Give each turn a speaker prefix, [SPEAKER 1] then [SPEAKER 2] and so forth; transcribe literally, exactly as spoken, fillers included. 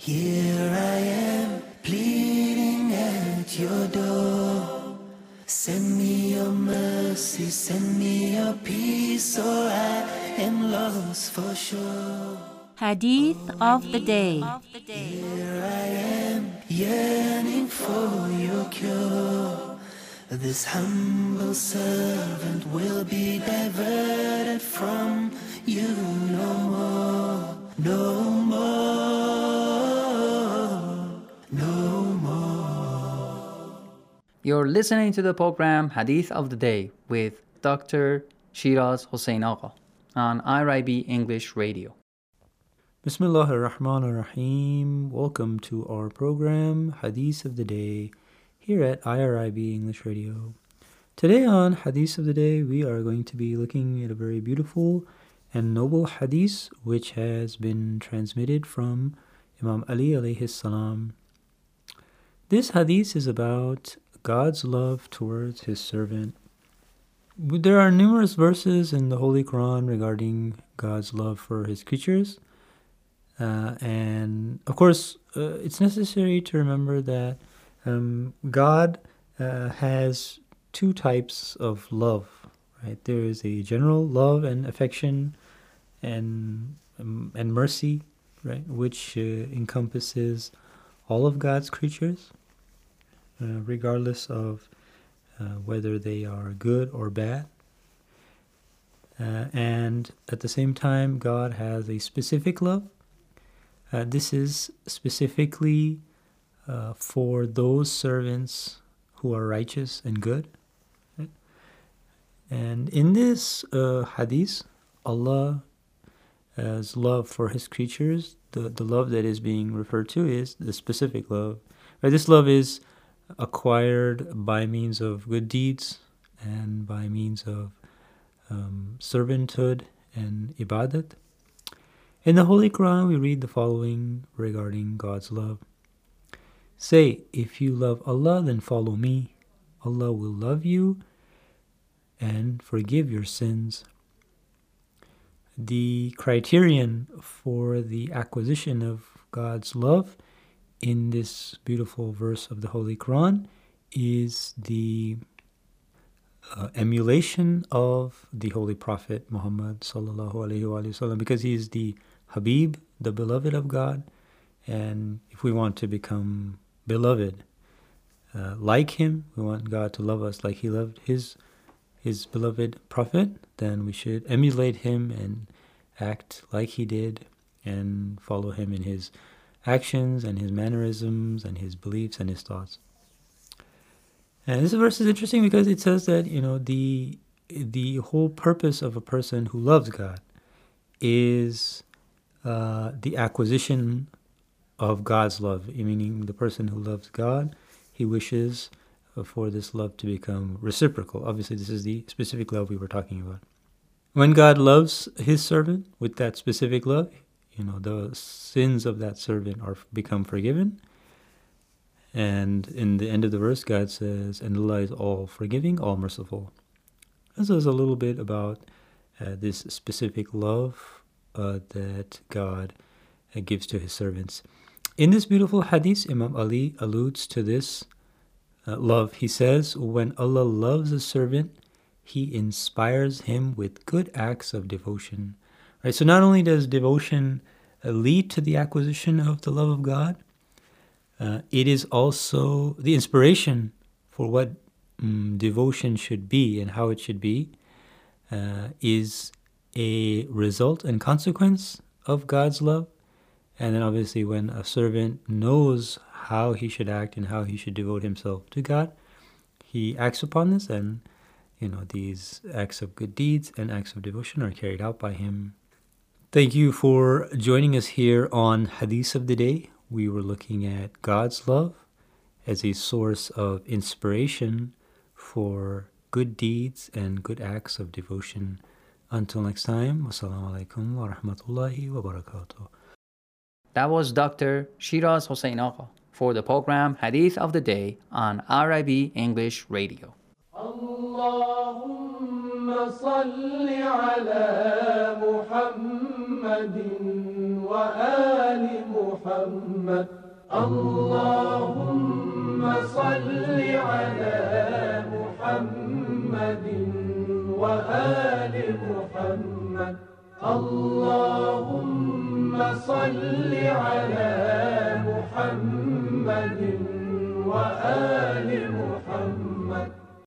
[SPEAKER 1] Here I am, pleading at your door. Send me your mercy, send me your peace, or I am lost for sure.
[SPEAKER 2] Hadith of the Day.
[SPEAKER 1] Here I am, yearning for your cure. This humble servant will be diverted from you no more, no more, no more.
[SPEAKER 3] You're listening to the program Hadith of the Day with Doctor Shiraz Hossein Agha on I R I B English Radio.
[SPEAKER 4] Bismillah ar-Rahman ar-Rahim. Welcome to our program Hadith of the Day here at I R I B English Radio. Today on Hadith of the Day we are going to be looking at a very beautiful and noble hadith which has been transmitted from Imam Ali alayhi salam. This hadith is about God's love towards his servant. There are numerous verses in the Holy Quran regarding God's love for his creatures. Uh, and of course, uh, it's necessary to remember that um, God uh, has two types of love, right? There is a general love and affection and um, and mercy, right, which uh, encompasses all of God's creatures, uh, regardless of uh, whether they are good or bad. Uh, and at the same time, God has a specific love. Uh, this is specifically uh, for those servants who are righteous and good. Right? And in this uh, hadith, Allah's love for his creatures, the, the love that is being referred to is the specific love. Right? This love is acquired by means of good deeds and by means of um, servanthood and ibadat. In the Holy Quran, we read the following regarding God's love. Say, if you love Allah, then follow me. Allah will love you and forgive your sins. The criterion for the acquisition of God's love in this beautiful verse of the Holy Quran is the uh, emulation of the Holy Prophet Muhammad sallallahu alaihi wasallam, because he is the Habib, the beloved of God, and if we want to become beloved uh, like him, we want God to love us like he loved his his beloved Prophet, then we should emulate him and act like he did and follow him in his actions and his mannerisms and his beliefs and his thoughts. And this verse is interesting because it says that, you know, the the whole purpose of a person who loves God is uh, the acquisition of God's love, meaning the person who loves God, he wishes for this love to become reciprocal. Obviously, this is the specific love we were talking about. When God loves his servant with that specific love, you know, the sins of that servant are become forgiven. And in the end of the verse, God says, and Allah is all forgiving, all merciful. This is a little bit about uh, this specific love uh, that God uh, gives to his servants. In this beautiful hadith, Imam Ali alludes to this uh, love. He says, when Allah loves a servant, he inspires him with good acts of devotion. Right? So not only does devotion uh, lead to the acquisition of the love of God, uh, it is also the inspiration for what um, devotion should be and how it should be uh, is a result and consequence of God's love. And then obviously when a servant knows how he should act and how he should devote himself to God, he acts upon this, and you know, these acts of good deeds and acts of devotion are carried out by him. Thank you for joining us here on Hadith of the Day. We were looking at God's love as a source of inspiration for good deeds and good acts of devotion. Until next time, wassalamu alaikum wa rahmatullahi wa barakatuh.
[SPEAKER 3] That was Doctor Shiraz Hossein Agha for the program Hadith of the Day on I R I B English Radio.
[SPEAKER 1] Allahumma salli ala Muhammadin wa ali Muhammad.
[SPEAKER 5] محمد اللهم صل على محمد وآل محمد اللهم صل على محمد وآل محمد